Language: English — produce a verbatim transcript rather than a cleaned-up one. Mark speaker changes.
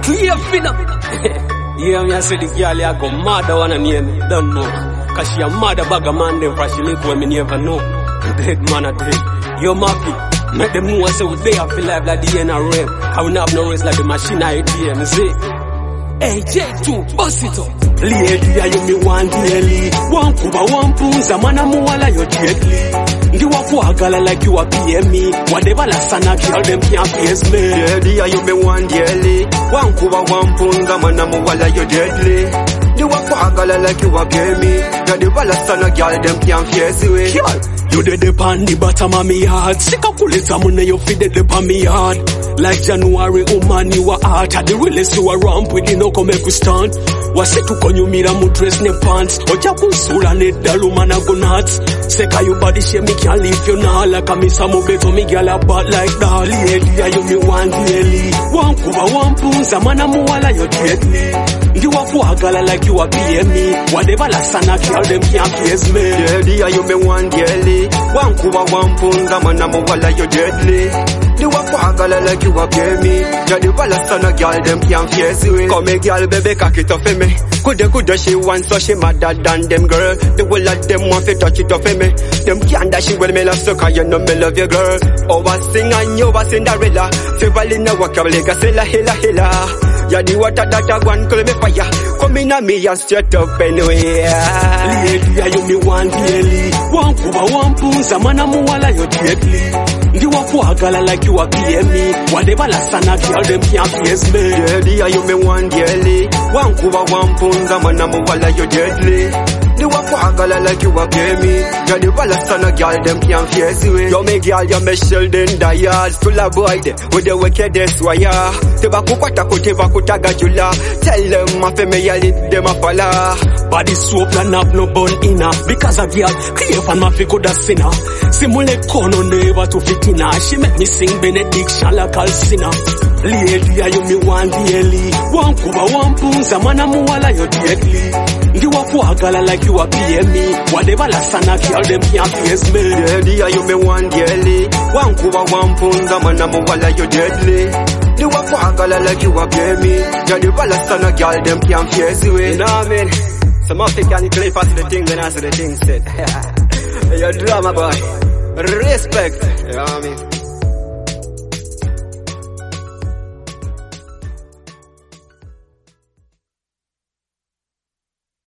Speaker 1: clear finna. Yeah, me I say the girl ya go mad I wanna name me, don't know. Cause she a mad a bag of man them for she link when me never know. Dead man a dead. Yo Mappy, make them know I say we day I feel like the end of rain. I will not have no race like the machine I A T M, you see. Hey J two, bust it up. Lady ya you me want daily. One kuba one punza mana muwala yo deadly. Ndi wakuagala like you a P M me. Whatever la sana girl them can't face me.
Speaker 2: Lady ya you me want daily. One kuba one punza mana muwala yo deadly. Ndi wakuagala like you a P M me. Whatever la sana girl them can't face me.
Speaker 1: Girl, you dead upon the bottom of me heart. Sick of kulita money you feed dead upon me heart. Like January, woman you a heart. At the realest you a ramp with the no come make we stand. Wase tukonyumira mu dress ne pants. Oja kusura ne dalu man a go nuts. Seka you body shape me can't leave you now. Like a miss a mo beto me girl a bad like that. Lady ya you me want daily. One kuba one punza man a muwala you deadly. Ndi wakuagala like you a P M me. Whatever la sana girl them can't face me.
Speaker 2: Lady ya you me want daily. One kuba one punza man a muwala you deadly. Ndi wakuagala like you a P M me. Whatever la sana girl them can't face me. Come here girl baby cock it up for me. Coulda coulda she want so she madder than them girl. The whole of them want to touch it up for me. Them can't dash she well me love so cause you know me love you girl. Oh I sing and you a Cinderella. Fevali na waka lega sela hela hela. Ya the water that a one call me fire. Come in a me and straight up anyway.
Speaker 1: Lady ya you me want daily. One kuba one punza mana muwala you deadly. Ndi wakuagala like you a P M me. Whatever la sana girl them can't face me.
Speaker 2: Lady ya you me want daily. One kuba one punza mana muwala you deadly. Ndi wakuagala like you a P M me. Whatever la sana girl them can't face me. Yo me girl you me Sheldon Diaz. Full of boy de with the wickedest wire. Teba kukwata kuteba kutaga jula. Tell them my family I lead them a follow.
Speaker 1: Body soap and have no bun inna. Because a girl clear from my fi coulda sinner. Simule kono never to fit inna. She make me sing benediction like Alcina. Lady ya you me want daily. One kuba one punza mana muwala you deadly. Ndi wakuagala like you a P M me. Whatever la sana girl them can't face me.
Speaker 2: Lady ya you me want daily. One kuba one punza mana muwala you deadly. Ndi wakuagala like you a P M me. Whatever la sana girl them can't face me. You know what I mean? Some African clip as the thing when I say the thing said. You're drama boy. Respect. You know what I mean?